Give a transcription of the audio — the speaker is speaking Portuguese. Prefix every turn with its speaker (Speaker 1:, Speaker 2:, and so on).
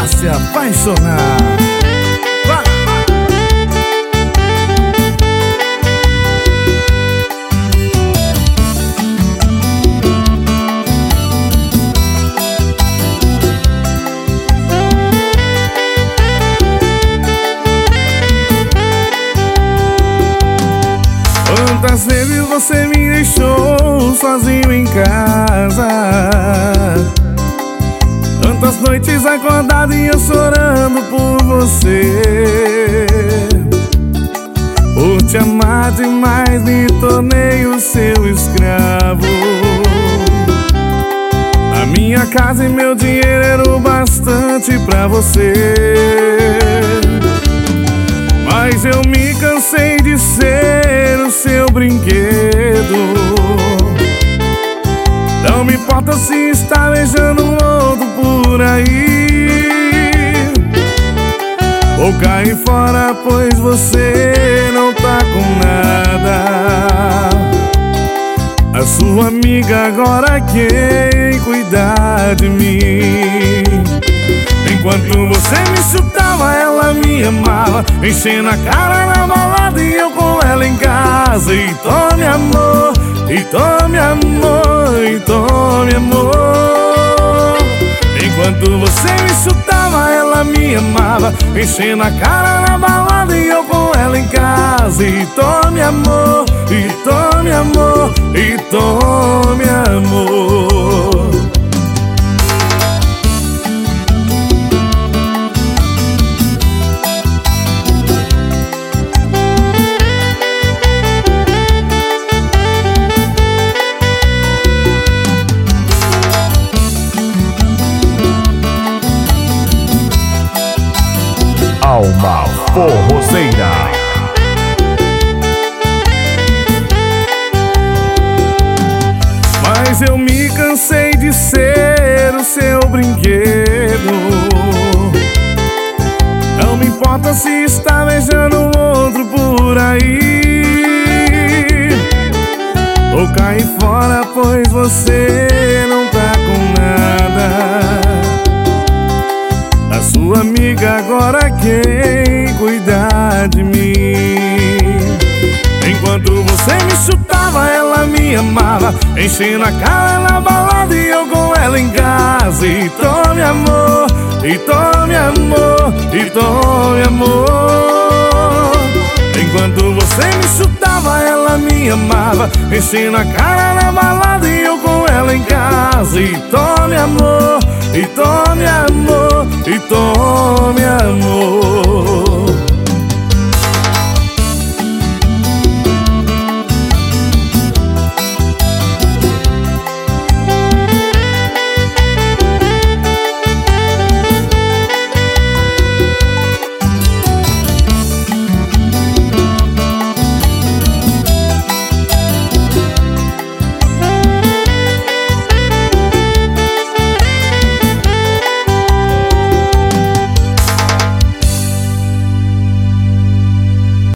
Speaker 1: pra se apaixonar.
Speaker 2: Quantas vezes você me deixou sozinho em casa? Quantas noites acordado e eu chorando por você. Por te amar demais me tornei o seu escravo. A minha casa e meu dinheiro eram o bastante pra você. Mas eu me cansei de ser o seu brinquedo. Não me importa se está beijando outro por aí. Vou cair fora, pois você não tá com nada. A sua amiga agora quem cuidar de mim. Enquanto você me chutava, ela me amava, enchendo a cara na balada e eu com ela em casa. E tome amor, e tome amor, e tome amor. Enquanto você me chutava, ela me amava, enchendo a cara na balada e eu com ela em casa. E tome amor, e tome amor, e tome amor.
Speaker 1: Alma Forrozeira.
Speaker 2: Mas eu me cansei de ser o seu brinquedo. Não me importa se está beijando outro por aí. Vou cair fora, pois você não tá com nada. A sua amiga agora quem cuidar de mim. Enquanto você me chutava, ela me amava, enchendo a cara na balada e eu com ela em casa. E tome amor, e tome amor, e tome amor. Enquanto você me chutava, ela me amava, enchendo a cara na balada e eu com ela em casa. E tome amor, e tome amor, e tome amor.